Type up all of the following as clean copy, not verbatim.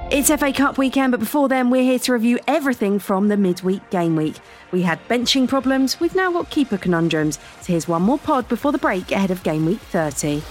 It's FA Cup weekend, but before then, we're here to review everything from the midweek game week. We had benching problems, we've now got keeper conundrums. So here's one more pod before the break ahead of game week 30.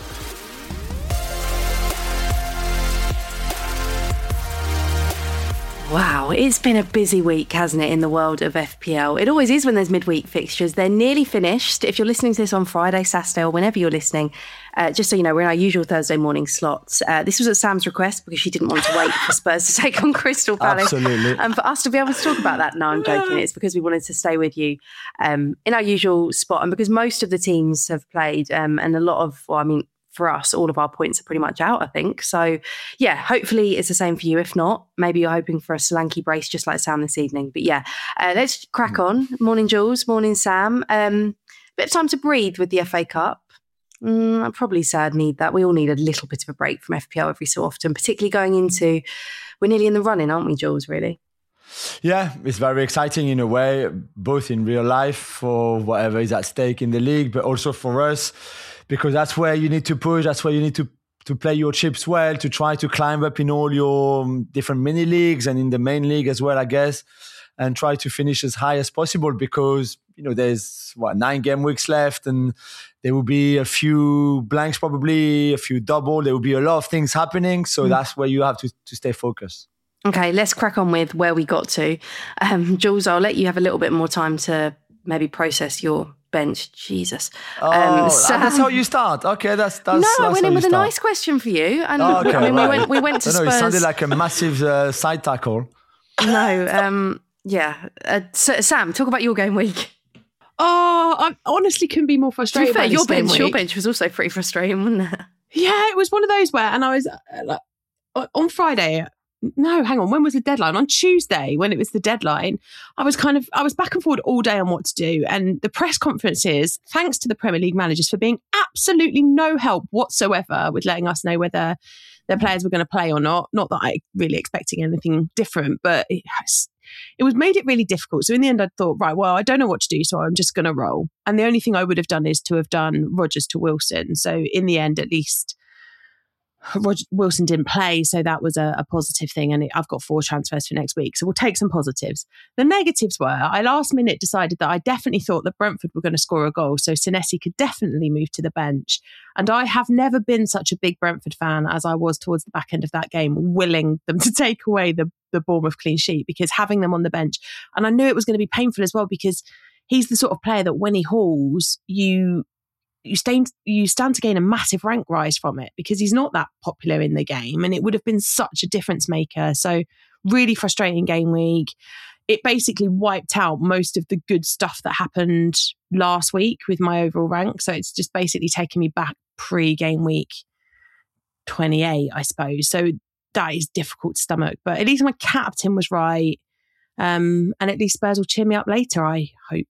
Wow, it's been a busy week, hasn't it, in the world of FPL? It always is when there's midweek fixtures. They're nearly finished. If you're listening to this on Friday, Saturday, or whenever you're listening, just so you know, we're in our usual Thursday morning slots. This was at Sam's request because she didn't want to wait for Spurs to take on Crystal Palace. Absolutely. And for us to be able to talk about that, no, I'm joking. It's because we wanted to stay with you in our usual spot. And because most of the teams have played and a lot of, for us, all of our points are pretty much out, I think. So, yeah, hopefully it's the same for you. If not, maybe you're hoping for a Solanke brace just like Sam this evening. But yeah, let's crack on. Morning, Jules. Morning, Sam. Bit of time to breathe with the FA Cup. I'd probably say I'd need that. We all need a little bit of a break from FPL every so often, particularly going into, we're nearly in the running, aren't we, Jules, really? Yeah, it's very exciting in a way, both in real life for whatever is at stake in the league, but also for us, because that's where you need to push, that's where you need to play your chips well, to try to climb up in all your different mini leagues and in the main league as well, I guess, and try to finish as high as possible because, there's 9 game weeks left and there will be a few blanks, probably a few double. There will be a lot of things happening. So that's where you have to stay focused. Okay, let's crack on with where we got to. Jules, I'll let you have a little bit more time to maybe process your bench. Jesus. That's how you start. Okay, that's I went in with a nice question for you. And we went to Spurs. It sounded like a massive side tackle. No, Sam, talk about your game week. Oh, I honestly couldn't be more frustrated. To be fair, your bench was also pretty frustrating, wasn't it? Yeah, it was one of those where, and I was on Friday. No, hang on. When was the deadline? On Tuesday, when it was the deadline, I was back and forward all day on what to do. And the press conferences, thanks to the Premier League managers for being absolutely no help whatsoever with letting us know whether their players were going to play or not. Not that I really expecting anything different, but it was made it really difficult. So in the end, I thought, right, well, I don't know what to do, so I'm just going to roll. And the only thing I would have done is to have done Rodgers to Wilson. So in the end, at least, Wilson didn't play, so that was a positive thing. And I've got 4 transfers for next week, so we'll take some positives. The negatives were, I last minute decided that I definitely thought that Brentford were going to score a goal, so Senesi could definitely move to the bench. And I have never been such a big Brentford fan as I was towards the back end of that game, willing them to take away the Bournemouth clean sheet, because having them on the bench, and I knew it was going to be painful as well, because he's the sort of player that when he hauls, you stand to gain a massive rank rise from it, because he's not that popular in the game, and it would have been such a difference maker. So really frustrating game week. It basically wiped out most of the good stuff that happened last week with my overall rank. So it's just basically taken me back pre-game week 28, I suppose. So that is difficult to stomach. But at least my captain was right. And at least Spurs will cheer me up later, I hope.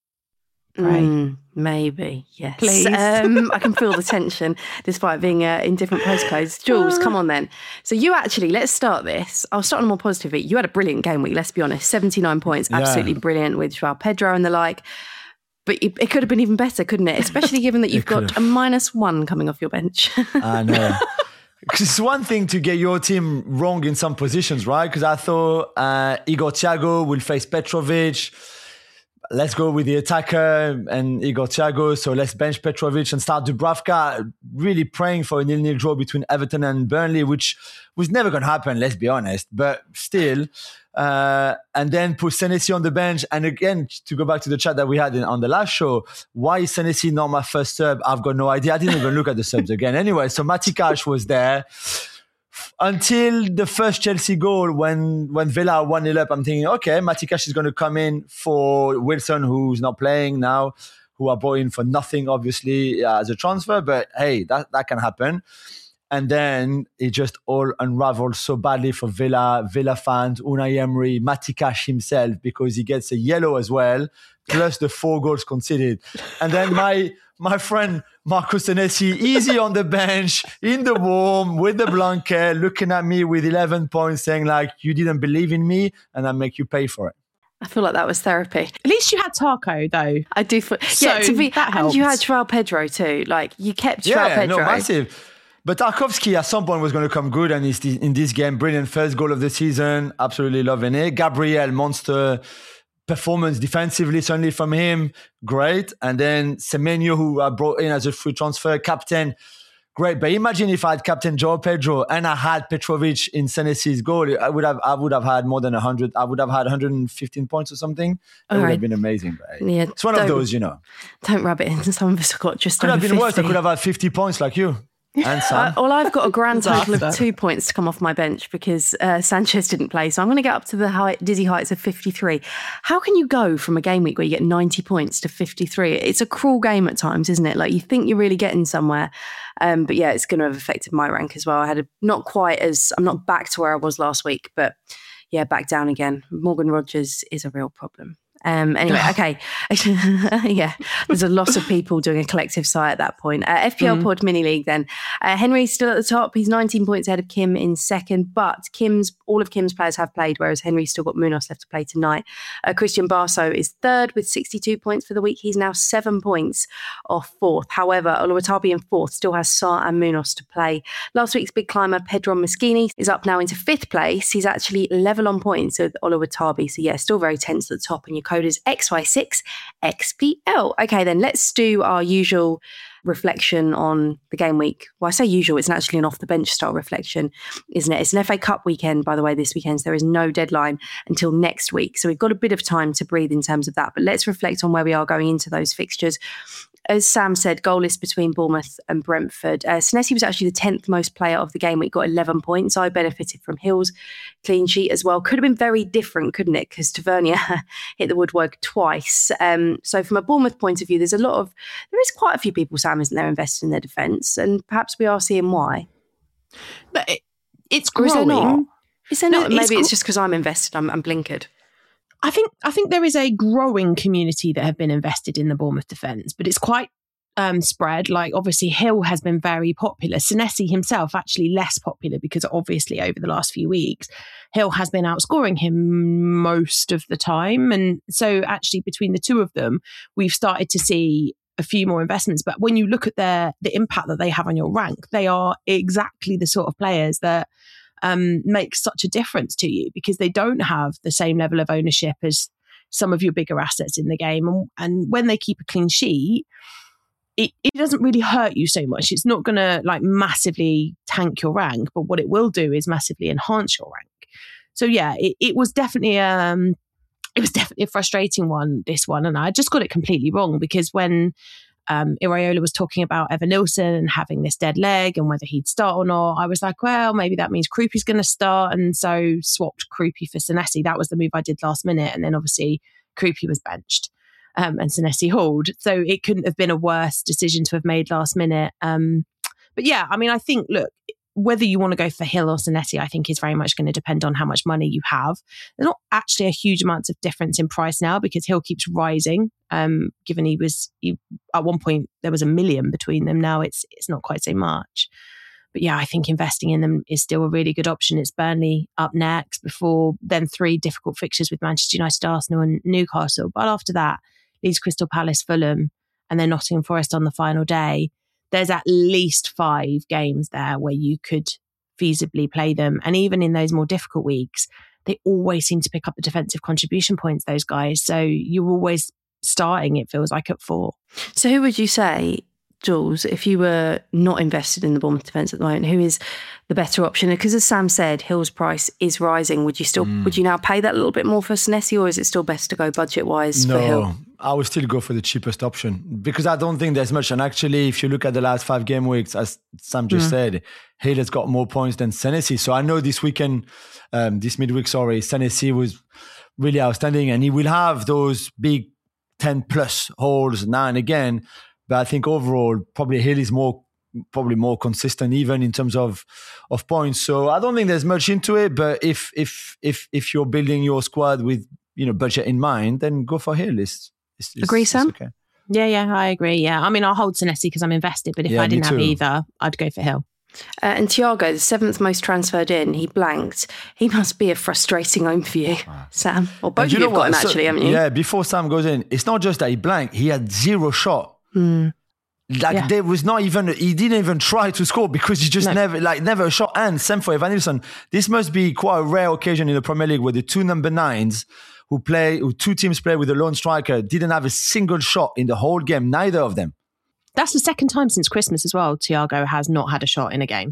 Maybe, yes. Please. I can feel the tension despite being in different postcodes. Jules, come on then. So you actually, let's start this. I'll start on a more positive week. You had a brilliant game week, let's be honest. 79 points, absolutely brilliant with Joao Pedro and the like. But it could have been even better, couldn't it? Especially given that you've got a -1 coming off your bench. I know. It's one thing to get your team wrong in some positions, right? Because I thought Igor Thiago will face Petrovic. Let's go with the attacker and Igor Thiago. So let's bench Petrovic and start Dubravka, really praying for a 0-0 draw between Everton and Burnley, which was never going to happen, let's be honest. But still, and then put Senesi on the bench. And again, to go back to the chat that we had on the last show, why is Senesi not my first sub? I've got no idea. I didn't even look at the subs again. Anyway, so Matty Cash was there. Until the first Chelsea goal, when Villa 1-0 up, I'm thinking, okay, Matty Cash is going to come in for Wilson, who's not playing now, who are bought in for nothing, obviously, as a transfer. But hey, that can happen. And then it just all unraveled so badly for Villa fans, Unai Emery, Matty Cash himself, because he gets a yellow as well, plus the 4 goals conceded. And then my friend Marco Senesi, easy on the bench, in the warm, with the blanket, looking at me with 11 points, saying like, you didn't believe in me, and I make you pay for it. I feel like that was therapy. At least you had Taco, though. I do. That helped. And you had Joao Pedro too. Like, you kept Joao Pedro. No, massive. But Tarkowski at some point was going to come good, and he's in this game, brilliant first goal of the season, absolutely loving it. Gabriel, monster performance defensively, certainly from him, great. And then Semenyo, who I brought in as a free transfer, captain, great. But imagine if I had captain João Pedro and I had Petrovic in Senesi's goal, I would have had more than 100. I would have had 115 points or something. It would have been amazing. Right? Yeah, it's one of those, Don't rub it in. Some of us have got just could over have been 50. worse. I could have had 50 points like you. And Sam. Well, I've got a grand total of 2 points to come off my bench because Sanchez didn't play. So I'm going to get up to the dizzy heights of 53. How can you go from a game week where you get 90 points to 53? It's a cruel game at times, isn't it? Like you think you're really getting somewhere. But yeah, it's going to have affected my rank as well. I'm not back to where I was last week, but yeah, back down again. Morgan Rogers is a real problem. Anyway, okay. Yeah, there's a lot of people doing a collective sigh at that point. FPL Pod Mini League then. Henry's still at the top. He's 19 points ahead of Kim in second, but all of Kim's players have played, whereas Henry's still got Munoz left to play tonight. Christian Barso is third with 62 points for the week. He's now 7 points off fourth. However, Oluwatabi in fourth still has Sarr and Munoz to play. Last week's big climber, Pedro Moschini, is up now into fifth place. He's actually level on points with Oluwatabi. So yeah, still very tense at the top, and your code is XY6XPL. Okay, then let's do our usual reflection on the game week. Well, I say usual, it's actually an off the bench style reflection, isn't it? It's an FA Cup weekend, by the way, this weekend. So there is no deadline until next week. So we've got a bit of time to breathe in terms of that. But let's reflect on where we are going into those fixtures. As Sam said, goalless between Bournemouth and Brentford. Senesi was actually the 10th most player of the game week, got 11 points. I benefited from Hill's clean sheet as well. Could have been very different, couldn't it? Because Tavernier hit the woodwork twice. So from a Bournemouth point of view, there is quite a few people, Sam, isn't there, invested in their defence, and perhaps we are seeing why. But it's growing. Is there not? Maybe it's just because I'm invested. I'm blinkered. I think there is a growing community that have been invested in the Bournemouth defence, but it's quite spread. Like obviously Hill has been very popular. Senesi himself actually less popular because obviously over the last few weeks, Hill has been outscoring him most of the time. And so actually between the two of them, we've started to see a few more investments. But when you look at the impact that they have on your rank, they are exactly the sort of players that makes such a difference to you because they don't have the same level of ownership as some of your bigger assets in the game. And when they keep a clean sheet, it doesn't really hurt you so much. It's not going to like massively tank your rank, but what it will do is massively enhance your rank. So yeah, it was definitely a frustrating one, this one. And I just got it completely wrong because when Iraola was talking about Evan Nilsson and having this dead leg and whether he'd start or not, I was like, well, maybe that means Krupi's going to start, and so swapped Krupi for Senesi. That was the move I did last minute, and then obviously Krupi was benched and Senesi hauled. So it couldn't have been a worse decision to have made last minute. But yeah, I mean, I think, look, whether you want to go for Hill or Senesi, I think is very much going to depend on how much money you have. There's not actually a huge amount of difference in price now because Hill keeps rising. Given he at one point there was 1 million between them. Now it's not quite so much. But yeah, I think investing in them is still a really good option. It's Burnley up next before then 3 difficult fixtures with Manchester United, Arsenal and Newcastle. But after that, Leeds, Crystal Palace, Fulham, and then Nottingham Forest on the final day. There's at least 5 games there where you could feasibly play them. And even in those more difficult weeks, they always seem to pick up the defensive contribution points, those guys. So you're always starting, it feels like, at 4. So who would you say, Jules, if you were not invested in the Bournemouth defence at the moment, who is the better option? Because as Sam said, Hill's price is rising. Would you now pay that a little bit more for Senesi, or is it still best to go budget-wise for Hill? No, I would still go for the cheapest option because I don't think there's much. And actually, if you look at the last 5 game weeks, as Sam just said, Hill has got more points than Senesi. So I know this midweek, Senesi was really outstanding, and he will have those big 10 plus holes now and again. But I think overall, probably Hill is more consistent, even in terms of points. So I don't think there's much into it. But if you're building your squad with budget in mind, then go for Hill. Agree, Sam? Okay. Yeah, I agree. Yeah, I mean, I'll hold Senesi because I'm invested. But if I didn't have either, I'd go for Hill. And Thiago, the 7th most transferred in, he blanked. He must be a frustrating home for you, Sam. Or both of you have got him, actually, haven't you? Yeah, before Sam goes in, it's not just that he blanked, he had 0 shot. There was not even, he didn't even try to score because he just never a shot. And same for Evanilson. This must be quite a rare occasion in the Premier League where the two number 9s who two teams play with a lone striker didn't have a single shot in the whole game, neither of them. That's the second time since Christmas as well, Thiago has not had a shot in a game.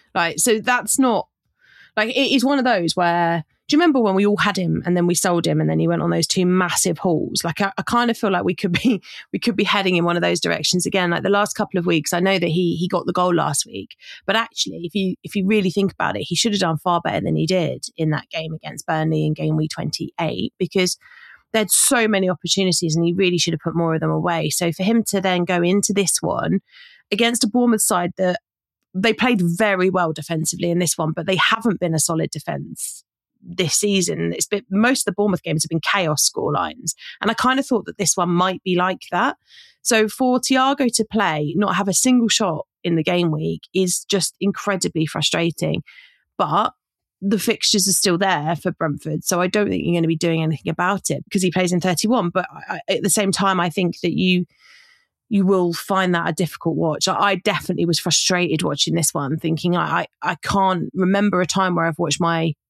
So that's not, it is one of those where, do you remember when we all had him and then we sold him and then he went on those 2 massive hauls? I kind of feel like we could be heading in one of those directions again. The last couple of weeks, I know that he got the goal last week, but actually, if you really think about it, he should have done far better than he did in that game against Burnley in game week 28 because they had so many opportunities and he really should have put more of them away. So for him to then go into this one against a Bournemouth side that they played very well defensively in this one, but they haven't been a solid defence this season. Most of the Bournemouth games have been chaos scorelines. And I kind of thought that this one might be like that. So for Thiago to play, not have a single shot in the game week is just incredibly frustrating. But the fixtures are still there for Brentford. So I don't think you're going to be doing anything about it because he plays in 31. But at the same time, I think that you will find that a difficult watch. I definitely was frustrated watching this one, thinking I can't remember a time where I've watched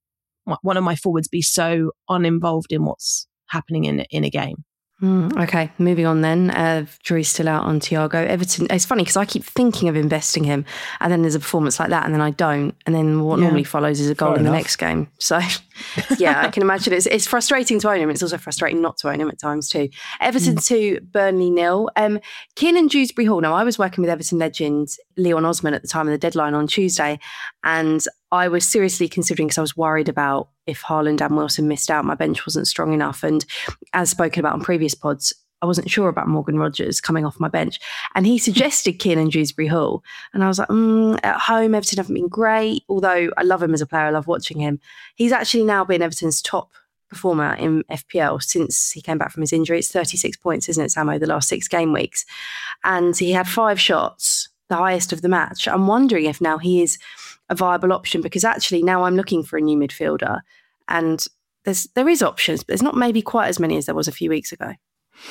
one of my forwards be so uninvolved in what's happening in a game. Okay, moving on then. Jury's still out on Thiago. Everton, it's funny because I keep thinking of investing him and then there's a performance like that and then I don't. And then what normally follows is a goal in the next game. So yeah, I can imagine it's frustrating to own him. It's also frustrating not to own him at times too. Everton 2, Burnley 0. Kiernan Dewsbury-Hall. Now I was working with Everton legend Leon Osman at the time of the deadline on Tuesday and I was seriously considering because I was worried about if Haaland and Wilson missed out, my bench wasn't strong enough. And as spoken about on previous pods, I wasn't sure about Morgan Rogers coming off my bench. And he suggested Kiernan Dewsbury-Hall. And I was like, at home, Everton haven't been great. Although I love him as a player, I love watching him. He's actually now been Everton's top performer in FPL since he came back from his injury. It's 36 points, isn't it, Samo, the last 6 game weeks. And he had 5 shots, the highest of the match. I'm wondering if now he is a viable option because actually now I'm looking for a new midfielder and there is options, but there's not maybe quite as many as there was a few weeks ago.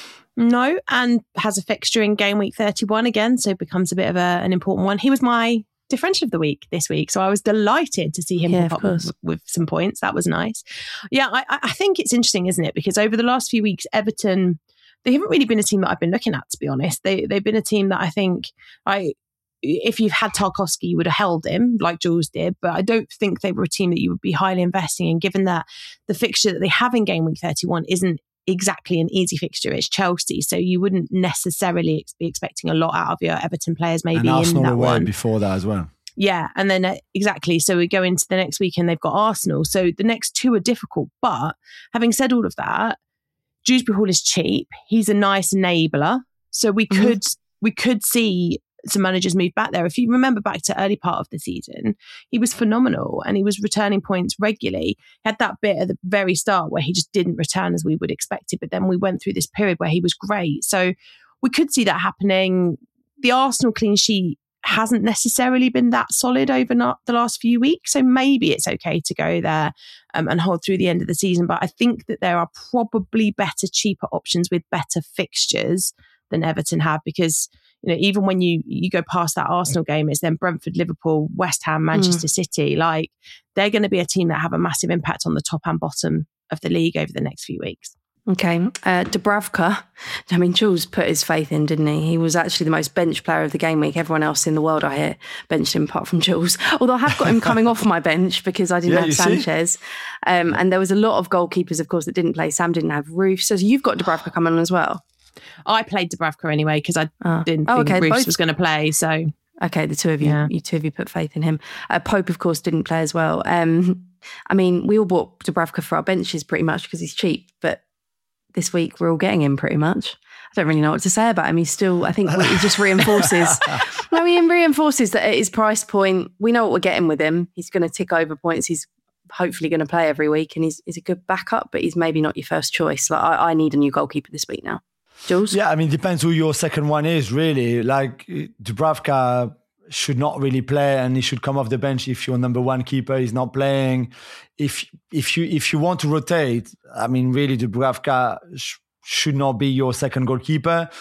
No, and has a fixture in game week 31 again, so becomes a bit of an important one. He was my differential of the week this week, so I was delighted to see him pop up with some points. That was nice. Yeah, I think it's interesting, isn't it? Because over the last few weeks, Everton, they haven't really been a team that I've been looking at, to be honest. They've been a team that I think if you've had Tarkowski, you would have held him like Jules did, but I don't think they were a team that you would be highly investing in, given that the fixture that they have in game week 31 isn't exactly an easy fixture. It's Chelsea, so you wouldn't necessarily be expecting a lot out of your Everton players maybe and Arsenal in that one. Before that as well. Yeah, and then exactly. So we go into the next week and they've got Arsenal. So the next 2 are difficult. But having said all of that, Dewsbury-Hall is cheap. He's a nice enabler. So we could see some managers move back there. If you remember back to early part of the season, he was phenomenal and he was returning points regularly. He had that bit at the very start where he just didn't return as we would expect it, but then we went through this period where he was great. So we could see that happening. The Arsenal clean sheet hasn't necessarily been that solid over the last few weeks, so maybe it's okay to go there and hold through the end of the season. But I think that there are probably better, cheaper options with better fixtures than Everton have, because even when you go past that Arsenal game, it's then Brentford, Liverpool, West Ham, Manchester City. Like, they're going to be a team that have a massive impact on the top and bottom of the league over the next few weeks. Okay. Dubravka, I mean, Jules put his faith in, didn't he? He was actually the most bench player of the game week. Everyone else in the world, I hear, benched him apart from Jules. Although I have got him coming off my bench because I didn't have Sanchez. And there was a lot of goalkeepers, of course, that didn't play. Sam didn't have Roof. So you've got Dubravka coming on as well. I played Dubravka anyway because I didn't think Roos was going to play. So okay, the two of you, you two of you put faith in him. Pope, of course, didn't play as well. I mean, we all bought Dubravka for our benches pretty much because he's cheap, but this week we're all getting him pretty much. I don't really know what to say about him. He's still, I think he just reinforces. No, he reinforces that at his price point, we know what we're getting with him. He's going to tick over points. He's hopefully going to play every week, and he's a good backup, but he's maybe not your first choice. Like I need a new goalkeeper this week now. Jules? Yeah, I mean, depends who your second one is, really. Like, Dubravka should not really play, and he should come off the bench if your number one keeper is not playing. If you want to rotate, I mean, really, Dubravka should not be your second goalkeeper.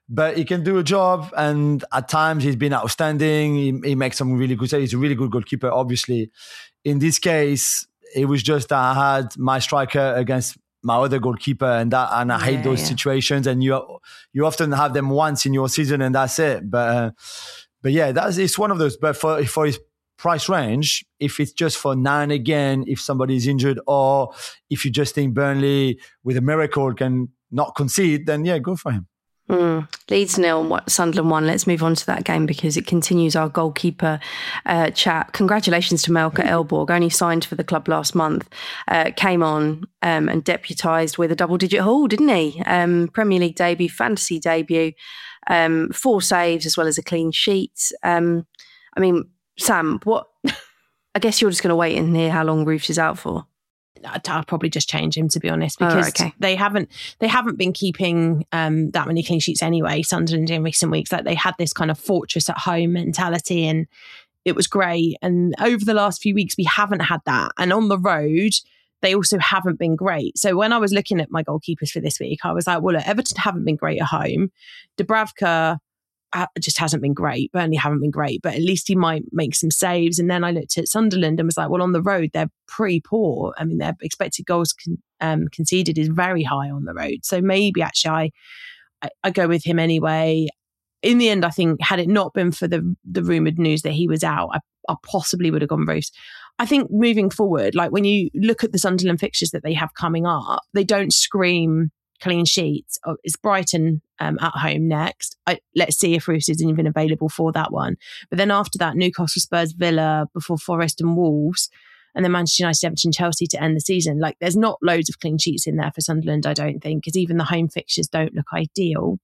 but he can do a job. And at times he's been outstanding. He makes some really good saves. He's a really good goalkeeper, obviously. In this case, it was just that I had my striker against my other goalkeeper, and I hate those situations. And you often have them once in your season, and that's it. But yeah, it's one of those. But for his price range, if it's just for now and again, if somebody is injured, or if you just think Burnley with a miracle can not concede, then yeah, go for him. Leeds 0, Sunderland 1. Let's move on to that game because it continues our goalkeeper chat. Congratulations to Melker Elborg, only signed for the club last month. Came on and deputised with a double-digit haul, didn't he? Premier League debut, fantasy debut, 4 saves as well as a clean sheet. I mean, Sam, what? I guess you're just going to wait and hear how long Roofs is out for. I'll probably just change him, to be honest, because they haven't been keeping that many clean sheets anyway, Sunderland, in recent weeks. Like, they had this kind of fortress at home mentality, and it was great. And over the last few weeks, we haven't had that. And on the road, they also haven't been great. So when I was looking at my goalkeepers for this week, I was like, well, look, Everton haven't been great at home. Dubravka just hasn't been great. Burnley haven't been great, but at least he might make some saves. And then I looked at Sunderland and was like, well, on the road, they're pretty poor. I mean, their expected goals conceded is very high on the road. So maybe actually I go with him anyway. In the end, I think had it not been for the rumoured news that he was out, I possibly would have gone Roofs. I think moving forward, like when you look at the Sunderland fixtures that they have coming up, they don't scream clean sheets. It's Brighton at home next. Let's see if Roofs isn't even available for that one. But then after that, Newcastle, Spurs, Villa, before Forest and Wolves, and then Manchester United, Everton, Chelsea to end the season. Like, there's not loads of clean sheets in there for Sunderland, I don't think, because even the home fixtures don't look ideal.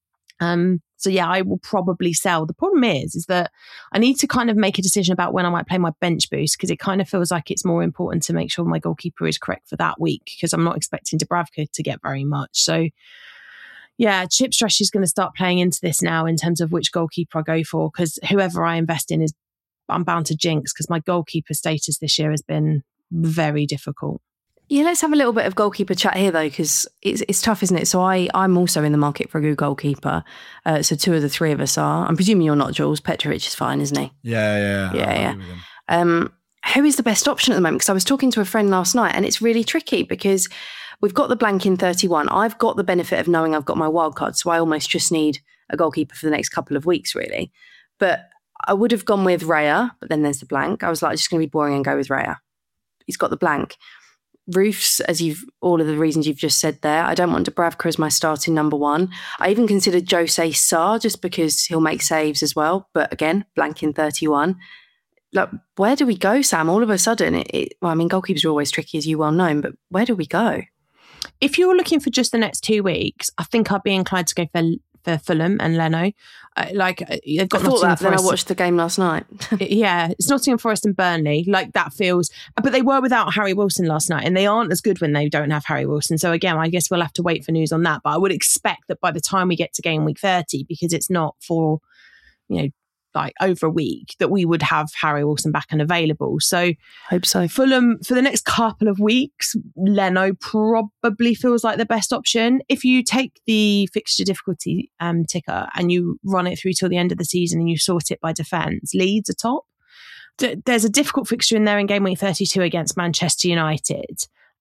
So yeah, I will probably sell. The problem is that I need to kind of make a decision about when I might play my bench boost, because it kind of feels like it's more important to make sure my goalkeeper is correct for that week, because I'm not expecting Dubravka to get very much. So yeah, Chip Stresh is going to start playing into this now in terms of which goalkeeper I go for, because whoever I invest in I'm bound to jinx, because my goalkeeper status this year has been very difficult. Yeah, let's have a little bit of goalkeeper chat here, though, because it's tough, isn't it? So I'm also in the market for a good goalkeeper. So 2 of the 3 of us are. I'm presuming you're not, Jules. Petrovic is fine, isn't he? Yeah. Who is the best option at the moment? Because I was talking to a friend last night, and it's really tricky because we've got the blank in 31. I've got the benefit of knowing I've got my wild card, so I almost just need a goalkeeper for the next couple of weeks, really. But I would have gone with Raya, but then there's the blank. I was like, it's just going to be boring and go with Raya. He's got the blank. Roofs, all of the reasons you've just said there. I don't want Dubravka as my starting number 1. I even considered Jose Sarr just because he'll make saves as well. But again, blank in 31. Like, where do we go, Sam? All of a sudden, goalkeepers are always tricky, as you well know, but where do we go? If you're looking for just the next 2 weeks, I think I'd be inclined to go for Fulham and Leno. They've got Nottingham Forest. Then I watched the game last night. Yeah, it's Nottingham Forest and Burnley. Like, that feels... But they were without Harry Wilson last night, and they aren't as good when they don't have Harry Wilson. So again, I guess we'll have to wait for news on that. But I would expect that by the time we get to game week 30, because it's not for, like over a week, that we would have Harry Wilson back and available. So hope so. Fulham, for the next couple of weeks, Leno probably feels like the best option. If you take the fixture difficulty ticker and you run it through till the end of the season and you sort it by defence, Leeds are top. There's a difficult fixture in there in game week 32 against Manchester United.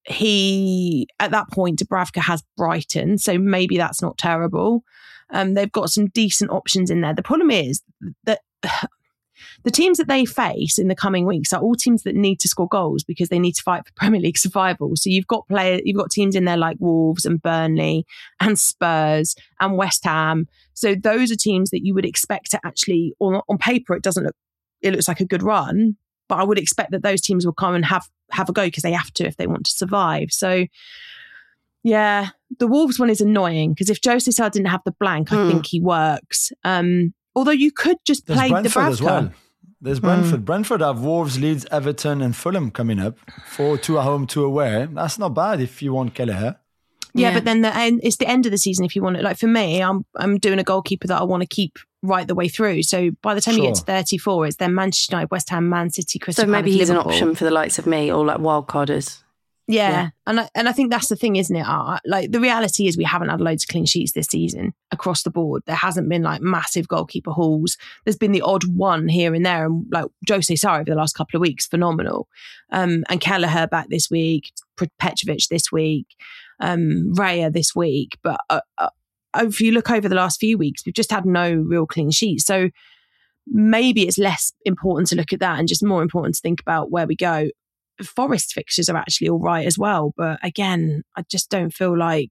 At that point, Dubravka has Brighton, so maybe that's not terrible. They've got some decent options in there. The problem is that the teams that they face in the coming weeks are all teams that need to score goals because they need to fight for Premier League survival. So you've got teams in there like Wolves and Burnley and Spurs and West Ham. So those are teams that you would expect to actually, on paper, it looks like a good run, but I would expect that those teams will come and have a go because they have to if they want to survive. So yeah, the Wolves one is annoying because if Jose Sarr didn't have the blank, I think he works. Although you could just play Dubravka as well. There's Brentford. Brentford have Wolves, Leeds, Everton and Fulham coming up. 2 at home, 2 away. That's not bad if you want Kelleher. Yeah, but then it's the end of the season if you want it. Like for me, I'm doing a goalkeeper that I want to keep right the way through. So by the time you get to 34, it's then Manchester United, West Ham, Man City, Crystal Palace, so maybe he's Liverpool. an option for the likes of me or like wildcarders. Yeah. And I think that's the thing, isn't it? Like the reality is we haven't had loads of clean sheets this season across the board. There hasn't been like massive goalkeeper hauls. There's been the odd one here and there. And like Jose Sarri over the last couple of weeks, phenomenal. And Kelleher back this week, Petrovic this week, Raya this week. But if you look over the last few weeks, we've just had no real clean sheets. So maybe it's less important to look at that and just more important to think about where we go. Forest fixtures are actually all right as well, but again, I just don't feel like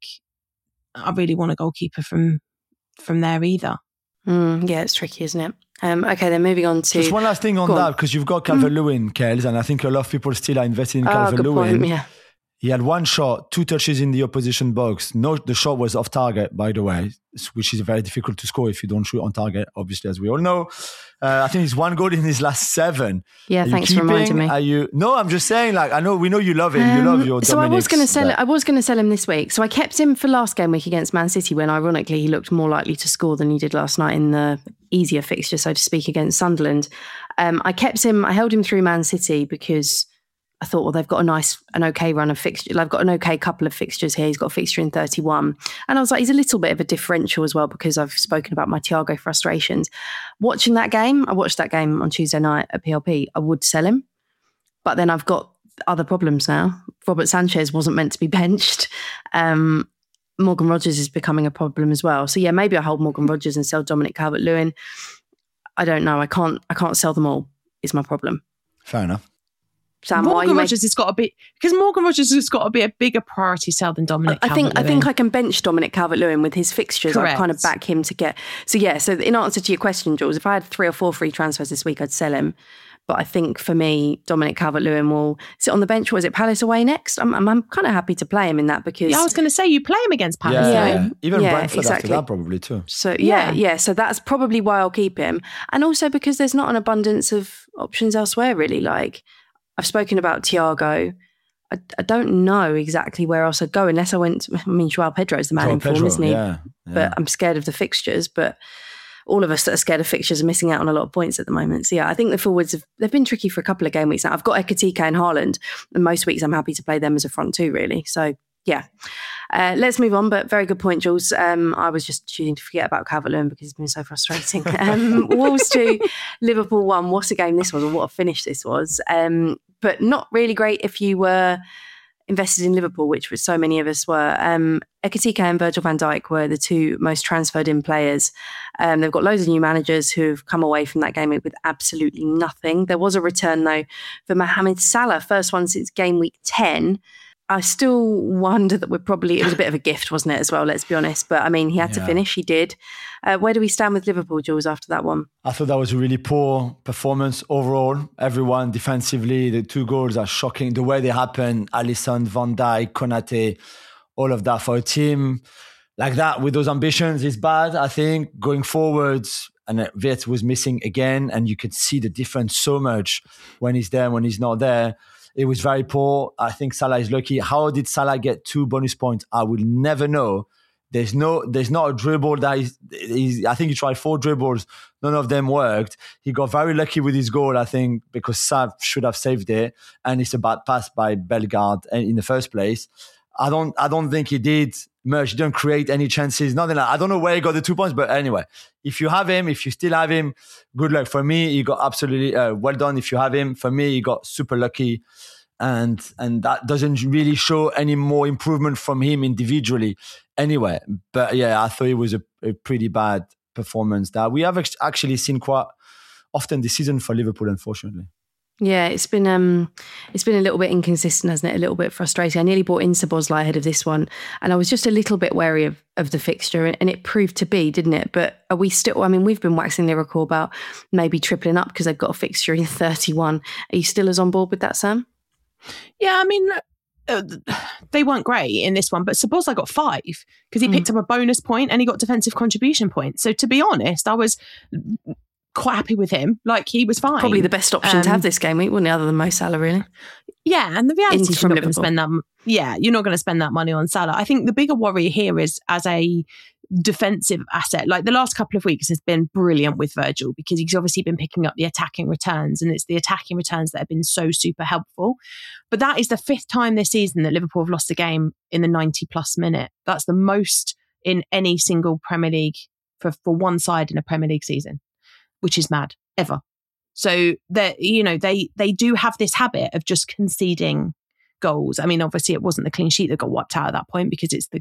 I really want a goalkeeper from there either. Yeah, it's tricky, isn't it? Okay, then moving on to... Just one last thing on that, because you've got Calvert-Lewin, Kels, and I think a lot of people still are invested in Calvert-Lewin. Yeah. He had one shot, 2 touches in the opposition box. No, the shot was off target, by the way, which is very difficult to score if you don't shoot on target, obviously, as we all know. I think he's 1 goal in his last 7. Yeah, thanks for reminding me. No, I'm just saying, like, we know you love him. You love your So I was going to sell him this week. So I kept him for last game week against Man City when, ironically, he looked more likely to score than he did last night in the easier fixture, so to speak, against Sunderland. I held him through Man City because I thought, well, they've got an okay run of fixtures. I've got an okay couple of fixtures here. He's got a fixture in 31. And I was like, he's a little bit of a differential as well because I've spoken about my Thiago frustrations. Watching that game, I watched that game on Tuesday night at PLP. I would sell him. But then I've got other problems now. Robert Sanchez wasn't meant to be benched. Morgan Rogers is becoming a problem as well. So yeah, maybe I hold Morgan Rogers and sell Dominic Calvert-Lewin. I don't know. I can't sell them all is my problem. Fair enough. Sam, Morgan Rogers has got to be, because Morgan Rogers has got to be a bigger priority sell than Dominic Calvert-Lewin. I think I can bench Dominic Calvert-Lewin with his fixtures. Correct. I kind of back him to get. So in answer to your question, Jules, if I had 3 or 4 free transfers this week, I'd sell him. But I think for me, Dominic Calvert-Lewin will sit on the bench. Or is it Palace away next? I'm kind of happy to play him in that because... Yeah, I was going to say, you play him against Palace. Yeah. Even Brentford after that probably too. So so that's probably why I'll keep him. And also because there's not an abundance of options elsewhere really. Like I've spoken about Thiago. I don't know exactly where else I'd go unless I went... Joao Pedro is the man in form, isn't he? Yeah. But I'm scared of the fixtures. But... all of us that are scared of fixtures are missing out on a lot of points at the moment. So yeah, I think the forwards they've been tricky for a couple of game weeks now. I've got Ekitike and Haaland, and most weeks I'm happy to play them as a front two, really. So yeah, let's move on. But very good point, Jules. I was just choosing to forget about Calvert-Lewin because it's been so frustrating. Wolves 2, Liverpool 1. What a game this was, or what a finish this was. But not really great if you were invested in Liverpool, which so many of us were. Ekitike and Virgil van Dijk were the 2 most transferred in players. They've got loads of new managers who've come away from that game with absolutely nothing. There was a return though for Mohamed Salah, first one since game week 10. I still wonder that it was a bit of a gift, wasn't it, as well, let's be honest. But I mean, he had to finish, he did. Where do we stand with Liverpool, Jules, after that one? I thought that was a really poor performance overall. Everyone defensively, the 2 goals are shocking. The way they happen, Alisson, Van Dijk, Konate, all of that for a team like that with those ambitions is bad, I think, going forwards. And Wirtz was missing again, and you could see the difference so much when he's there, when he's not there. It was very poor. I think Salah is lucky. How did Salah get 2 bonus points? I will never know. There's not a dribble that I think he tried 4 dribbles. None of them worked. He got very lucky with his goal, I think, because Sav should have saved it. And it's a bad pass by Bellegarde in the first place. I don't think he did much. He didn't create any chances. Nothing like. I don't know where he got the 2 points, but anyway, if you still have him, good luck. For me, he got absolutely well done. If you have him, for me, he got super lucky, and that doesn't really show any more improvement from him individually. Anyway, but yeah, I thought it was a pretty bad performance that we have actually seen quite often this season for Liverpool, unfortunately. Yeah, it's been a little bit inconsistent, hasn't it? A little bit frustrating. I nearly bought in Szoboszlai ahead of this one, and I was just a little bit wary of the fixture, and it proved to be, didn't it? But are we still? I mean, we've been waxing lyrical about maybe tripling up because they've got a fixture in 31. Are you still as on board with that, Sam? Yeah, I mean, they weren't great in this one, but Szoboszlai got 5 because he picked up a bonus point and he got defensive contribution points. So to be honest, I was quite happy with him. Like, he was fine. Probably the best option to have this game week, wasn't it, other than Mo Salah, really? Yeah, and the reality is you're not going to spend that. Yeah, you're not going to spend that money on Salah. I think the bigger worry here is as a defensive asset. Like the last couple of weeks has been brilliant with Virgil because he's obviously been picking up the attacking returns, and it's the attacking returns that have been so super helpful. But that is the 5th time this season that Liverpool have lost a game in the 90 plus minute. That's the most in any single Premier League for one side in a Premier League season, which is mad ever. So that, they do have this habit of just conceding goals. I mean, obviously it wasn't the clean sheet that got wiped out at that point because it's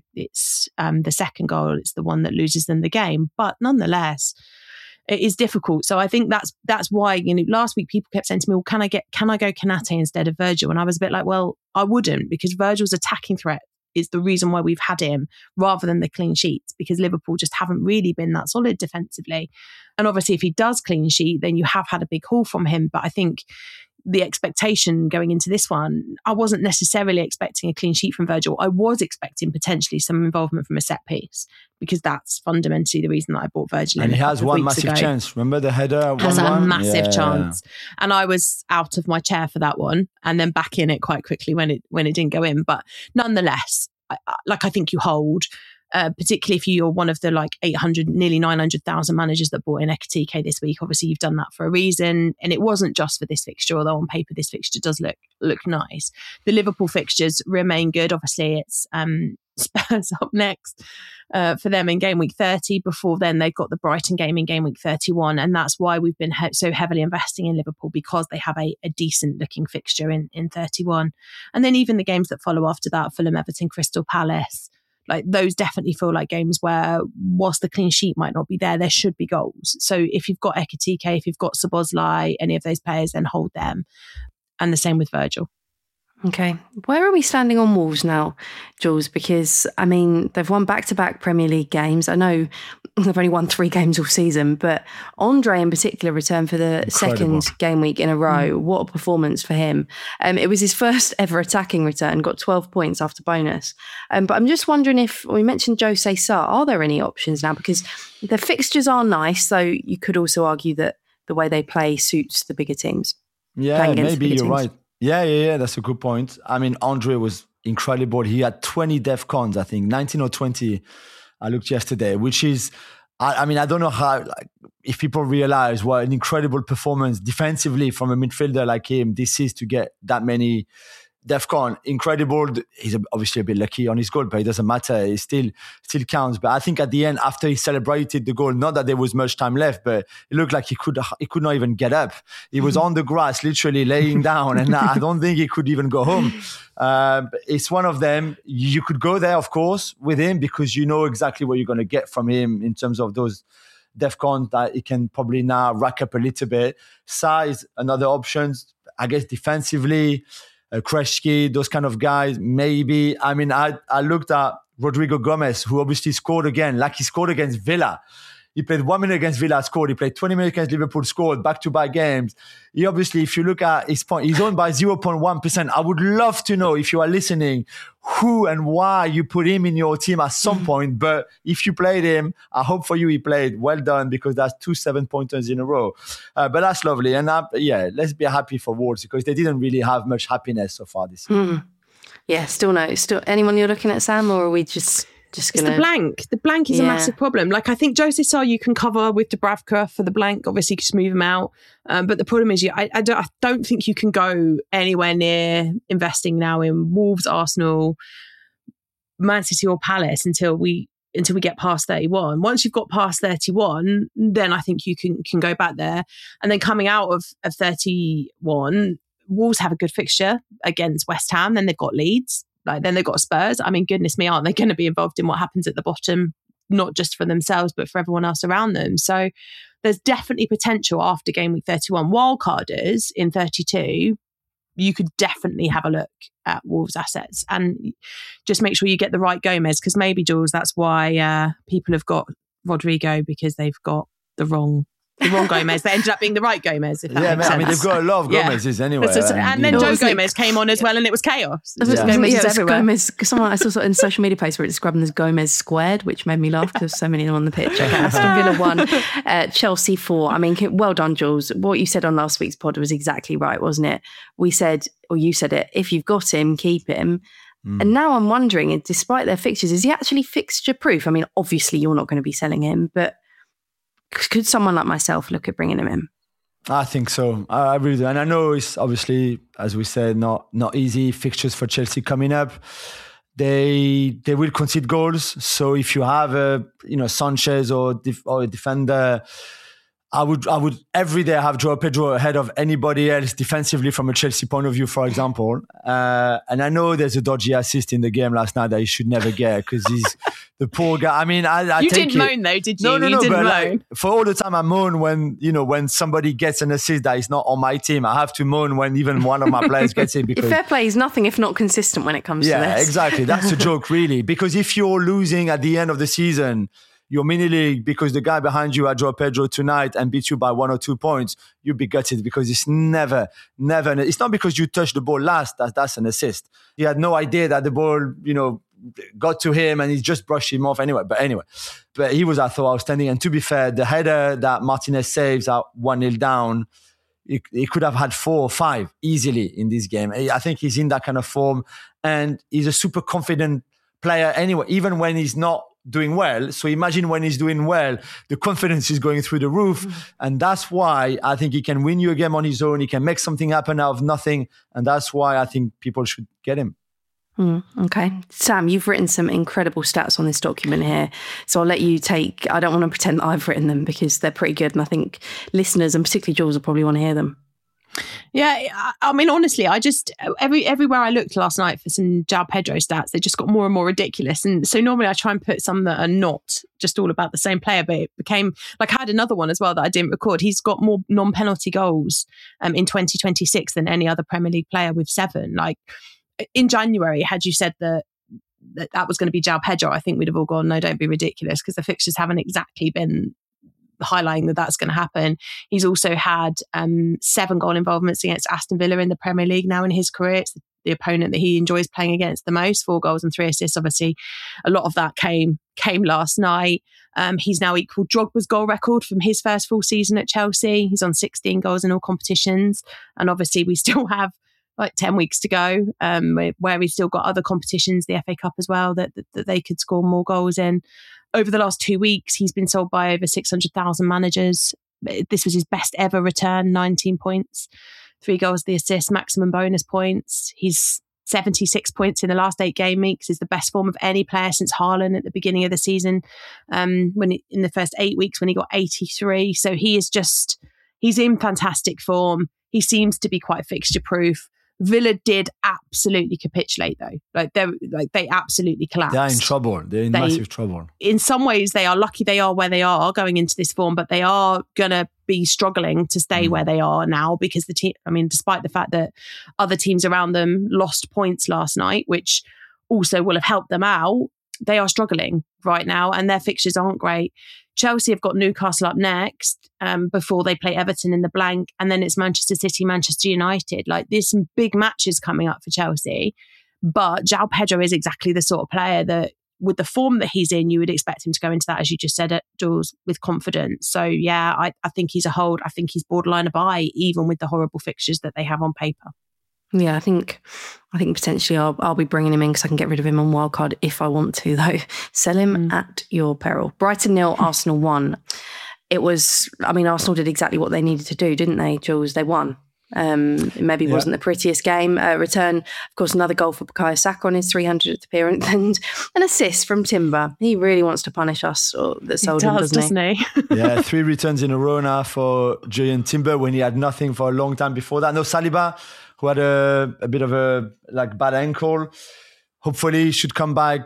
the second goal. It's the one that loses them the game. But nonetheless, it is difficult. So I think that's why, last week people kept saying to me, well, can I go Konate instead of Virgil? And I was a bit like, well, I wouldn't, because Virgil's attacking threat is the reason why we've had him rather than the clean sheets, because Liverpool just haven't really been that solid defensively. And obviously if he does clean sheet, then you have had a big haul from him. But I think the expectation going into this one, I wasn't necessarily expecting a clean sheet from Virgil. I was expecting potentially some involvement from a set piece, because that's fundamentally the reason that I bought Virgil. And he has one massive chance. Remember the header? Has a massive chance. And I was out of my chair for that one and then back in it quite quickly when it didn't go in. But nonetheless, I think you hold. Particularly if you're one of the 800, nearly 900,000 managers that bought in Ekitike this week. Obviously, you've done that for a reason. And it wasn't just for this fixture, although on paper, this fixture does look nice. The Liverpool fixtures remain good. Obviously, it's Spurs up next for them in game week 30. Before then, they've got the Brighton game in game week 31. And that's why we've been so heavily investing in Liverpool, because they have a decent looking fixture in 31. And then even the games that follow after that, Fulham, Everton, Crystal Palace, those definitely feel like games where, whilst the clean sheet might not be there should be goals. So if you've got Ekitike, if you've got Szoboszlai, any of those players, then hold them. And the same with Virgil. Okay. Where are we standing on Wolves now, Jules? Because, I mean, they've won back-to-back Premier League games. I know they've only won 3 games all season, but Andre in particular returned for the second game week in a row. What a performance for him. It was his first ever attacking return, got 12 points after bonus. But I'm just wondering if, we mentioned Jose Sarr, are there any options now? Because the fixtures are nice, so you could also argue that the way they play suits the bigger teams. Yeah, maybe you're right. Yeah, that's a good point. I mean, Andre was incredible. He had 20 DEF cons, I think, 19 or 20. I looked yesterday, which is, I mean, I don't know how, if people realize what an incredible performance defensively from a midfielder like him this is, to get that many DEF con. Incredible. He's obviously a bit lucky on his goal, but it doesn't matter. It still counts. But I think at the end, after he celebrated the goal, not that there was much time left, but it looked like he could not even get up. He was on the grass, literally laying down, and I don't think he could even go home. It's one of them. You could go there, of course, with him, because you know exactly what you're going to get from him in terms of those DEF cons that he can probably now rack up a little bit. Sarr is another option, I guess, defensively. Kreshki, those kind of guys, maybe. I mean, I looked at Rodrigo Gomez, who obviously scored again, like he scored against Villa. He played 1 minute against Villa, scored. He played 20 minutes against Liverpool, scored back-to-back games. He obviously, if you look at his point, he's owned by 0.1%. I would love to know, if you are listening, who and why you put him in your team at some point. But if you played him, I hope for you he played. Well done, because that's 2 7-pointers in a row. But that's lovely. And let's be happy for Wolves, because they didn't really have much happiness so far this year. Yeah, still anyone you're looking at, Sam, or are we just gonna... It's the blank. The blank is a massive problem. I think Jose Sarr you can cover with Dubravka for the blank. Obviously, you can just move him out. But the problem is, I don't think you can go anywhere near investing now in Wolves, Arsenal, Man City or Palace until we get past 31. Once you've got past 31, then I think you can go back there. And then coming out of 31, Wolves have a good fixture against West Ham. Then they've got Leeds. Then they've got Spurs. I mean, goodness me, aren't they going to be involved in what happens at the bottom, not just for themselves, but for everyone else around them? So there's definitely potential after game week 31. Wildcarders in 32, you could definitely have a look at Wolves' assets and just make sure you get the right Gomez, because maybe, Jules, that's why people have got Rodrigo, because they've got the wrong Gomez. They ended up being the right Gomez, if that makes sense. I mean, they've got a lot of Gomez's anyway. And then Joe Gomez came on as well, and it was chaos. Gomez everywhere. I saw in social media posts where it's described as Gomez squared, which made me laugh because so many of them on the pitch. Aston Villa 1, Chelsea 4. I mean, well done, Jules. What you said on last week's pod was exactly right, wasn't it? We said, or you said it, if you've got him, keep him. And now I'm wondering, despite their fixtures, is he actually fixture proof? I mean, obviously you're not going to be selling him, but could someone like myself look at bringing him in? I think so. I really do. And I know it's obviously, as we said, not easy. Fixtures for Chelsea coming up. They will concede goals. So if you have a Sanchez or a defender, I would every day have Joao Pedro ahead of anybody else defensively from a Chelsea point of view, for example. And I know there's a dodgy assist in the game last night that he should never get because he's the poor guy. I mean, you didn't moan though, did you? No. You didn't moan. For all the time I moan when somebody gets an assist that is not on my team. I have to moan when even one of my players gets it because fair play is nothing if not consistent when it comes to this. Yeah, exactly. That's a joke, really. Because if you're losing at the end of the season, your mini league, because the guy behind you had Joao Pedro tonight and beat you by 1 or 2 points, you'd be gutted because it's never. It's not because you touched the ball last that's an assist. He had no idea that the ball, got to him and he just brushed him off anyway. But he was, I thought, outstanding. And to be fair, the header that Martinez saves at 1-0 down, he could have had 4 or 5 easily in this game. I think he's in that kind of form and he's a super confident player anyway, even when he's not doing well. So imagine when he's doing well, the confidence is going through the roof. And that's why I think he can win you a game on his own. He can make something happen out of nothing. And that's why I think people should get him. Okay. Sam, you've written some incredible stats on this document here. So I'll let you I don't want to pretend that I've written them because they're pretty good. And I think listeners and particularly Jules will probably want to hear them. Yeah, I mean, honestly, I just everywhere I looked last night for some Joao Pedro stats, they just got more and more ridiculous. And so normally I try and put some that are not just all about the same player, but it became like I had another one as well that I didn't record. He's got more non-penalty goals in 2026 than any other Premier League player with 7. Like in January, had you said that was going to be Joao Pedro, I think we'd have all gone, no, don't be ridiculous, because the fixtures haven't exactly been highlighting that that's going to happen. He's also had 7 goal involvements against Aston Villa in the Premier League now in his career. It's the opponent that he enjoys playing against the most. 4 goals and 3 assists. Obviously, a lot of that came last night. He's now equalled Drogba's goal record from his first full season at Chelsea. He's on 16 goals in all competitions. And obviously, we still have like 10 weeks to go, where we've still got other competitions, the FA Cup as well, that they could score more goals in. Over the last 2 weeks, he's been sold by over 600,000 managers. This was his best ever return, 19 points, 3 goals, the assist, maximum bonus points. He's 76 points in the last 8 game weeks, is the best form of any player since Haaland at the beginning of the season. In the first 8 weeks when he got 83. So he's in fantastic form. He seems to be quite fixture proof. Villa did absolutely capitulate though. They absolutely collapsed. They're in trouble. They're in massive trouble. In some ways, they are lucky they are where they are going into this form, but they are going to be struggling to stay where they are now because the team, I mean, despite the fact that other teams around them lost points last night, which also will have helped them out, they are struggling right now and their fixtures aren't great. Chelsea have got Newcastle up next before they play Everton in the blank. And then it's Manchester City, Manchester United. Like there's some big matches coming up for Chelsea. But Joao Pedro is exactly the sort of player that with the form that he's in, you would expect him to go into that, as you just said, Jules, with confidence. So yeah, I think he's a hold. I think he's borderline a buy, even with the horrible fixtures that they have on paper. Yeah, I think potentially I'll be bringing him in because I can get rid of him on wildcard if I want to, though. Sell him at your peril. Brighton 0, Arsenal 1. Arsenal did exactly what they needed to do, didn't they, Jules? They won. It maybe wasn't the prettiest game. Return, of course, another goal for Bukayo Saka on his 300th appearance and an assist from Timber. He really wants to punish us that sold him, doesn't he? Yeah, 3 returns in a row now for Julian Timber when he had nothing for a long time before that. No, Saliba, who had a bit of a bad ankle. Hopefully he should come back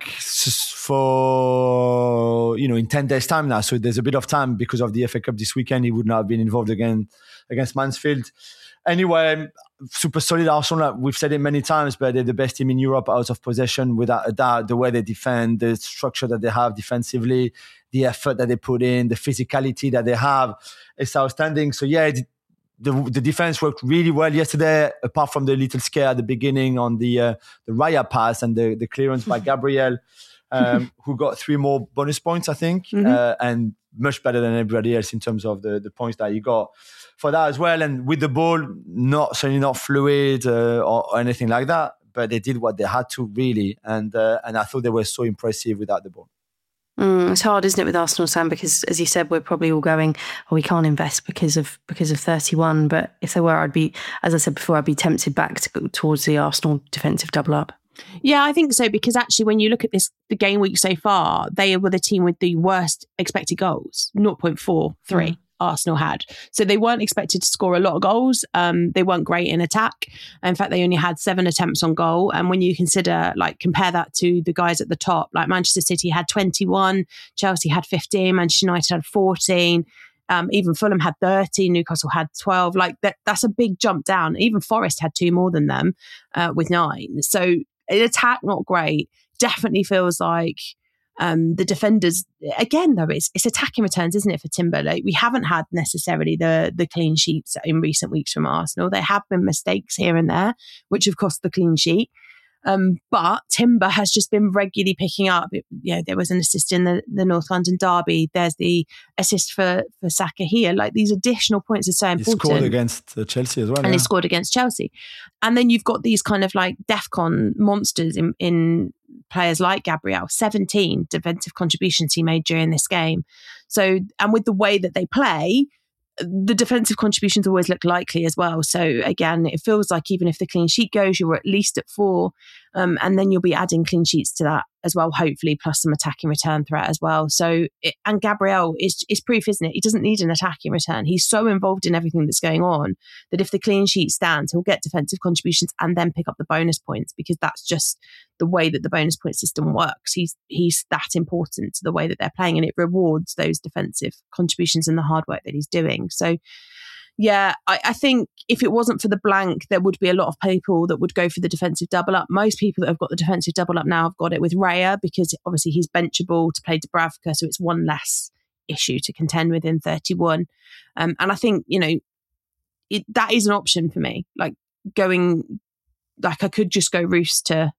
for, in 10 days time now. So there's a bit of time because of the FA Cup this weekend. He would not have been involved again against Mansfield. Anyway, super solid Arsenal. We've said it many times, but they're the best team in Europe out of possession without a doubt. The way they defend, the structure that they have defensively, the effort that they put in, the physicality that they have, it's outstanding. So yeah, the defense worked really well yesterday, apart from the little scare at the beginning on the Raya pass and the clearance by Gabriel, who got 3 more bonus points, I think, and much better than everybody else in terms of the points that he got for that as well. And with the ball, certainly not fluid or anything like that, but they did what they had to really. And I thought they were so impressive without the ball. It's hard, isn't it, with Arsenal, Sam? Because as you said, we're probably all going, "Oh, we can't invest because of 31." But if there were, I'd be, as I said before, I'd be tempted back to go towards the Arsenal defensive double up. Yeah, I think so, because actually when you look at the game week so far, they were the team with the worst expected goals, 0.43. Arsenal had. So they weren't expected to score a lot of goals. They weren't great in attack. In fact, they only had 7 attempts on goal. And when you compare that to the guys at the top, like Manchester City had 21, Chelsea had 15, Manchester United had 14. Even Fulham had 30, Newcastle had 12. That's a big jump down. Even Forest had 2 more than them with 9. So in attack, not great. Definitely feels like the defenders, again, though, it's attacking returns, isn't it, for Timber? We haven't had necessarily the clean sheets in recent weeks from Arsenal. There have been mistakes here and there, which have cost the clean sheet. But Timber has just been regularly picking up. There was an assist in the North London derby. There's the assist for Saka here. These additional points are so important. He scored against Chelsea as well. And he scored against Chelsea. And then you've got these kind of DEFCON monsters in players like Gabriel. 17 defensive contributions he made during this game. So, and with the way that they play, the defensive contributions always look likely as well. So again, it feels like even if the clean sheet goes, you're at least at 4. And then you'll be adding clean sheets to that as well, hopefully, plus some attacking return threat as well. And Gabriel is proof, isn't it? He doesn't need an attacking return. He's so involved in everything that's going on that if the clean sheet stands, he'll get defensive contributions and then pick up the bonus points, because that's just the way that the bonus point system works. He's that important to the way that they're playing, and it rewards those defensive contributions and the hard work that he's doing. So yeah, I think if it wasn't for the blank, there would be a lot of people that would go for the defensive double up. Most people that have got the defensive double up now have got it with Raya, because obviously he's benchable to play Dubravka, so it's one less issue to contend with in 31. And I think, that is an option for me. I could just go Roos to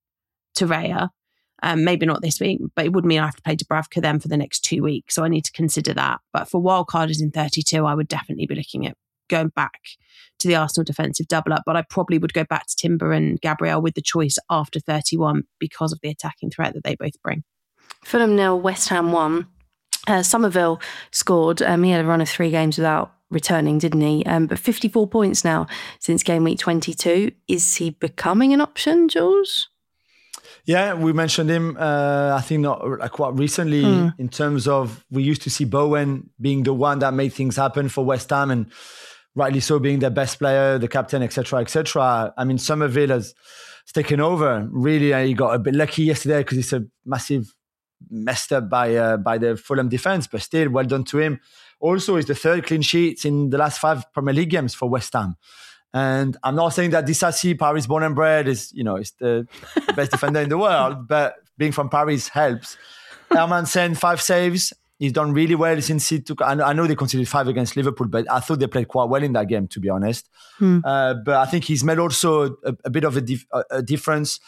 Raya. Maybe not this week, but it would mean I have to play Dubravka then for the next 2 weeks. So I need to consider that. But for wildcarders in 32, I would definitely be looking at going back to the Arsenal defensive double up, but I probably would go back to Timber and Gabriel with the choice after 31 because of the attacking threat that they both bring. Fulham 0, West Ham 1. Somerville scored. He had a run of 3 games without returning, didn't he? But 54 points now since game week 22. Is he becoming an option, Jules? Yeah, we mentioned him, I think not quite recently, in terms of we used to see Bowen being the one that made things happen for West Ham, and rightly so, being their best player, the captain, etc., etc. I mean, Somerville has taken over. Really, he got a bit lucky yesterday because it's a massive messed up by the Fulham defense, but still, well done to him. Also, it's the 3rd clean sheet in the last 5 Premier League games for West Ham. And I'm not saying that Disasi, Paris born and bred, is the best defender in the world, but being from Paris helps. Hermansen, 5 saves. He's done really well since he took. I know they conceded 5 against Liverpool, but I thought they played quite well in that game, to be honest. But I think he's made also a bit of a difference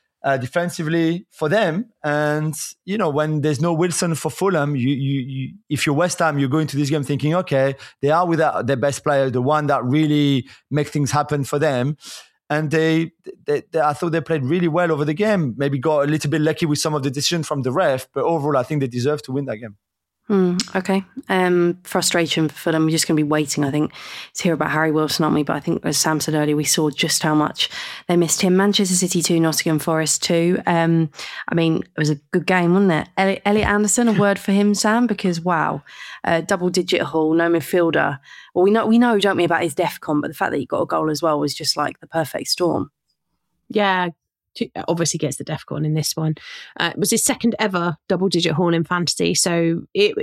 defensively for them. And when there's no Wilson for Fulham, you if you're West Ham, you go into this game thinking, okay, they are without their best player, the one that really make things happen for them. And they I thought they played really well over the game. Maybe got a little bit lucky with some of the decisions from the ref, but overall, I think they deserve to win that game. Okay. Frustration for Fulham. We're just going to be waiting, I think, to hear about Harry Wilson, aren't we? But I think, as Sam said earlier, we saw just how much they missed him. Manchester City 2, Nottingham Forest 2. It was a good game, wasn't it? Elliot Anderson, a word for him, Sam, because wow, double-digit haul, no midfielder. Well, we know, don't we, about his DEFCON, but the fact that he got a goal as well was just like the perfect storm. Yeah. Obviously gets the DEFCON in this one. It was his 2nd ever double-digit haul in fantasy. So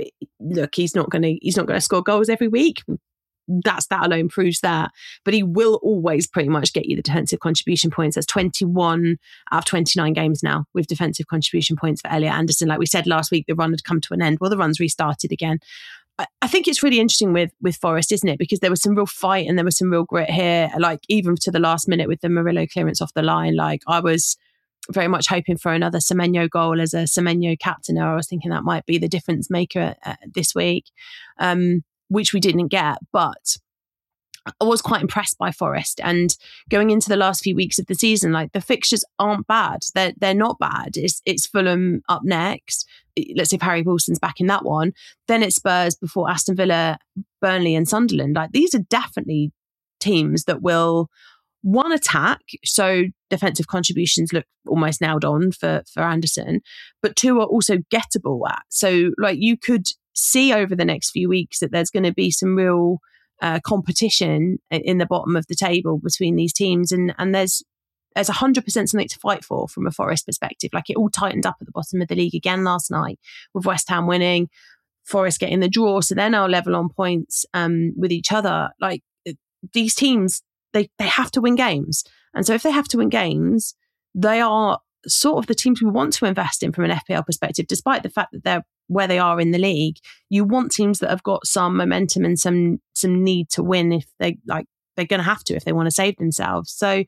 he's not going to score goals every week. That alone proves that. But he will always pretty much get you the defensive contribution points. That's 21 out of 29 games now with defensive contribution points for Elliot Anderson. Like we said last week, the run had come to an end. Well, the run's restarted again. I think it's really interesting with Forest, isn't it? Because there was some real fight and there was some real grit here. Like even to the last minute with the Murillo clearance off the line, like I was very much hoping for another Semenyo goal as a Semenyo captain. I was thinking that might be the difference maker this week, which we didn't get. But I was quite impressed by Forest, and going into the last few weeks of the season, like the fixtures aren't bad. They're not bad. It's Fulham up next. Let's say if Harry Wilson's back in that one, then it's Spurs before Aston Villa, Burnley and Sunderland. Like these are definitely teams that will attack. So defensive contributions look almost nailed on for Anderson, but 2 are also gettable at. So like you could see over the next few weeks that there's going to be some real competition in the bottom of the table between these teams, and there's 100% something to fight for from a Forest perspective. Like it all tightened up at the bottom of the league again last night with West Ham winning, Forest getting the draw, so they're now level on points with each other. Like these teams, they have to win games, and so if they have to win games, they are sort of the teams we want to invest in from an FPL perspective, despite the fact that they're where they are in the league. You want teams that have got some momentum and some need to win if they're going to have to if they want to save themselves. So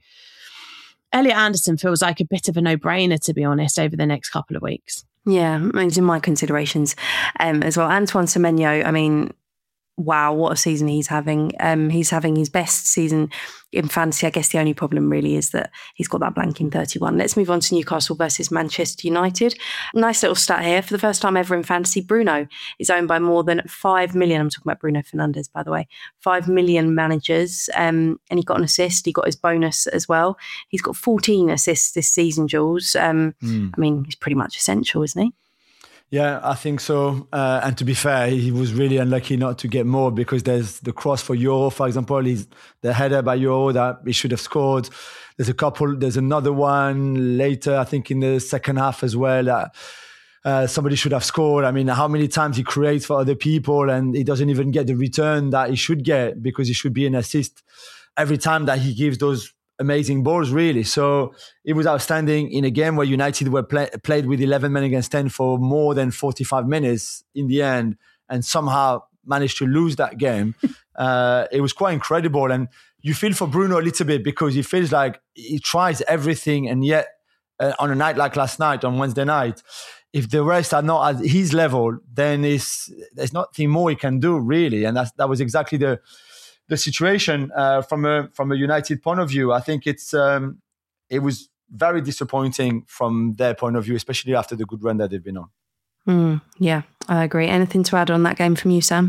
Elliot Anderson feels like a bit of a no-brainer, to be honest, over the next couple of weeks. Yeah, it's in my considerations as well. Antoine Semenyo, I mean, wow, what a season he's having. He's having his best season in fantasy. I guess the only problem really is that he's got that blank in 31. Let's move on to Newcastle versus Manchester United. Nice little stat here. For the first time ever in fantasy, Bruno is owned by more than 5 million. I'm talking about Bruno Fernandes, by the way. 5 million managers. And he got an assist. He got his bonus as well. He's got 14 assists this season, Jules. I mean, he's pretty much essential, isn't he? Yeah, I think so. And to be fair, he was really unlucky not to get more, because there's the cross for Euro, for example, the header by Euro that he should have scored. There's another one later, I think in the second half as well, that somebody should have scored. I mean, how many times he creates for other people and he doesn't even get the return that he should get, because he should be an assist every time that he gives those amazing balls, really. So it was outstanding in a game where United were played with 11 men against 10 for more than 45 minutes in the end, and somehow managed to lose that game. It was quite incredible. And you feel for Bruno a little bit, because he feels like he tries everything, and yet on a night like last night, on Wednesday night, if the rest are not at his level, then there's nothing more he can do, really. And that was exactly the situation from a United point of view. I think it was very disappointing from their point of view, especially after the good run that they've been on. Yeah, I agree. Anything to add on that game from you, Sam?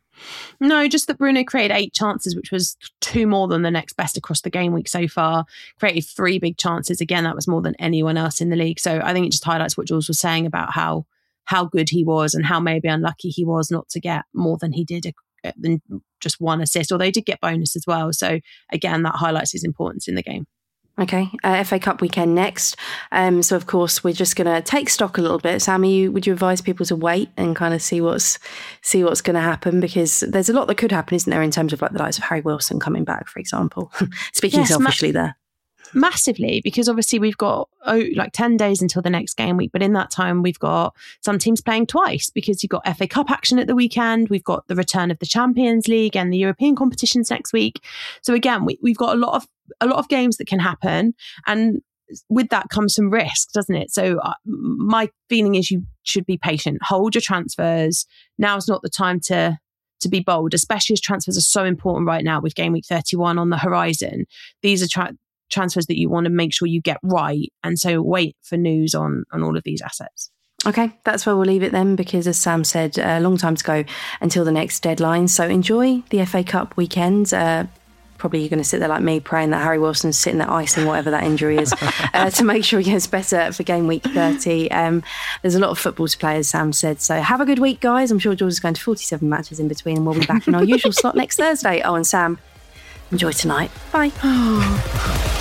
No, just that Bruno created 8 chances, which was 2 more than the next best across the game week so far. Created 3 big chances. Again, that was more than anyone else in the league. So I think it just highlights what Jules was saying about how good he was and how maybe unlucky he was not to get more than he did than just 1 assist, although he did get bonus as well. So again, that highlights his importance in the game. Okay, FA Cup weekend next. So of course we're just going to take stock a little bit. Sammy, would you advise people to wait and kind of see what's going to happen? Because there's a lot that could happen, isn't there, in terms of like the likes of Harry Wilson coming back, for example. Speaking selfishly there. Massively, because obviously we've got like 10 days until the next game week, but in that time we've got some teams playing twice, because you've got FA Cup action at the weekend, we've got the return of the Champions League and the European competitions next week. So again, we've got a lot of games that can happen, and with that comes some risk, doesn't it? So my feeling is you should be patient, hold your transfers. Now's not the time to be bold, especially as transfers are so important right now with game week 31 on the horizon. These are transfers that you want to make sure you get right, and so wait for news on all of these assets. Okay, that's where we'll leave it then, because as Sam said, a long time to go until the next deadline. So enjoy the FA Cup weekend. Probably you're going to sit there like me praying that Harry Wilson's sitting there icing whatever that injury is to make sure he gets better for game week 30. There's a lot of football to play, as Sam said. So have a good week, guys. I'm sure George is going to 47 matches in between, and we'll be back in our usual slot next Thursday. Oh, and Sam, enjoy tonight. Bye.